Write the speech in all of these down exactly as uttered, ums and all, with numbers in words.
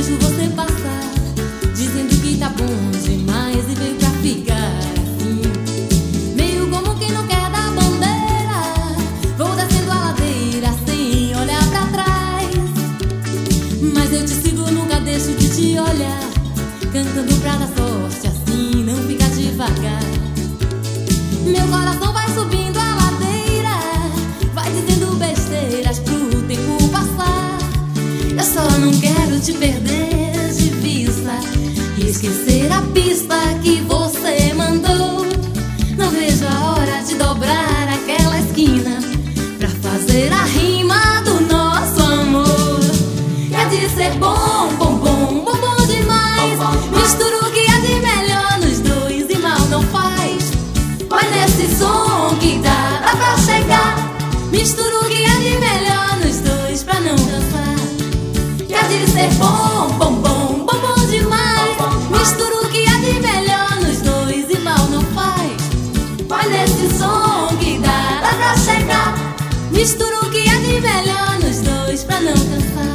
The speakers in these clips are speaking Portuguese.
vejo você passar, dizendo que tá bom demais e veio pra ficar assim. Meio como quem não quer dar bandeira, vou descendo a ladeira sem olhar pra trás. Mas eu te sigo, nunca deixo de te olhar, cantando pra dar sorte assim, não fica devagar. Meu coração vai subindo a ladeira, vai dizendo besteiras pro tempo passar. Eu só não quero te perder de vista e esquecer a pista que você mandou. Não vejo a hora de dobrar aquela esquina pra fazer a rima do nosso amor. É de ser bom, bom, bom, bom, bom demais. Mistura o que há de melhor nos dois e mal não faz. Vai nesse som que dá, dá pra chegar. Mistura o que há de melhor nos dois pra não cansar. Quer dizer bom, bom, bom, bom, bom demais. Mistura o que há de melhor nos dois e mal não faz. Vai nesse som que dá, dá pra chegar. Mistura o que há de melhor nos dois pra não cansar.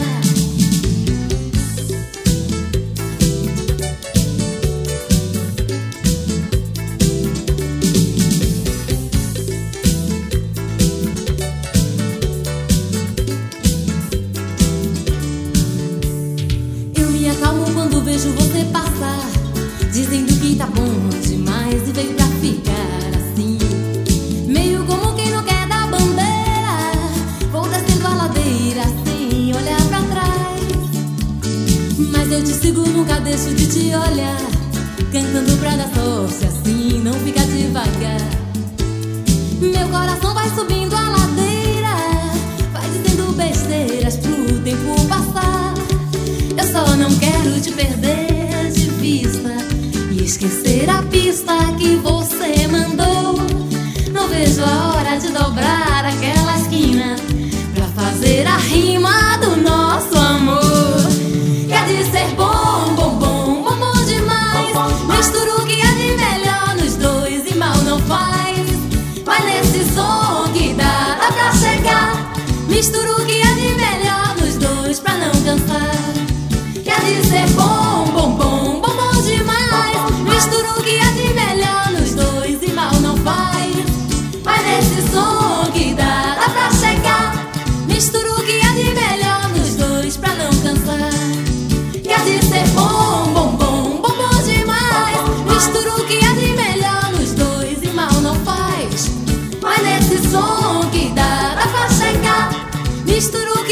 Acalmo quando vejo você passar, dizendo que tá bom demais e veio pra ficar assim. Meio como quem não quer dar bandeira, vou descendo a ladeira sem olhar pra trás. Mas eu te sigo, nunca deixo de te olhar, cantando pra dar sorte assim, não fica devagar. Meu coração vai subindo a ladeira, vai dizendo besteiras pro tempo passar. Eu só não quero te perder de vista e esquecer a pista que você mandou. Não vejo a hora de dobrar aquela esquina pra fazer a rima do nosso amor. Quer dizer bom, bom, bom, bom, bom demais. Mistura o que há de melhor nos dois e mal não faz. Vai nesse som que dá, dá pra chegar. Mistura o que há de melhor nos dois pra não cansar. Quer dizer bom, bom, bom, bom, bom demais. Mistura o que há de melhor nos dois e mal não faz. Vai nesse som que dá, dá pra chegar. Mistura o que há de melhor nos dois pra não cansar. Quer dizer bom, bom, bom, bom, bom demais. Mistura o que há de melhor nos dois e mal não faz. Vai nesse som que dá, dá pra chegar. Mistura o